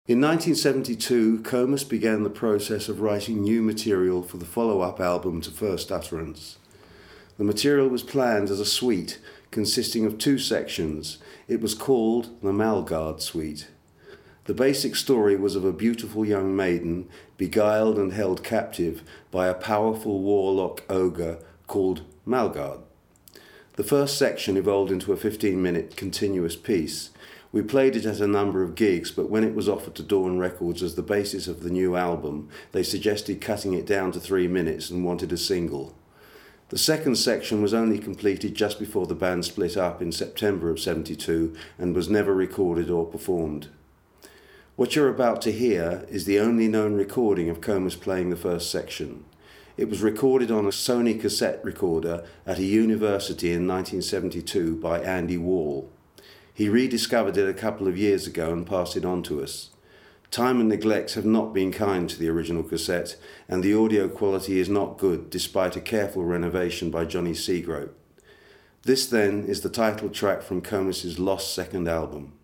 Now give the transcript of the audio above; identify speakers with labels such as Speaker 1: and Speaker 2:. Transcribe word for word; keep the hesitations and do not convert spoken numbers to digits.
Speaker 1: In nineteen seventy-two, Comus began the process of writing new material for the follow-up album to First Utterance. The material was planned as a suite consisting of two sections. It was called the Malgard Suite. The basic story was of a beautiful young maiden beguiled and held captive by a powerful warlock ogre called Malgard. The first section evolved into a fifteen-minute continuous piece. We played it at a number of gigs, but when it was offered to Dawn Records as the basis of the new album, they suggested cutting it down to three minutes and wanted a single. The second section was only completed just before the band split up in September of seventy-two and was never recorded or performed. What you're about to hear is the only known recording of Comus playing the first section. It was recorded on a Sony cassette recorder at a university in nineteen seventy-two by Andy Wall. He rediscovered it a couple of years ago and passed it on to us. Time and neglect have not been kind to the original cassette, and the audio quality is not good despite a careful renovation by Johnny Seagrope. This then is the title track from Comus's lost second album.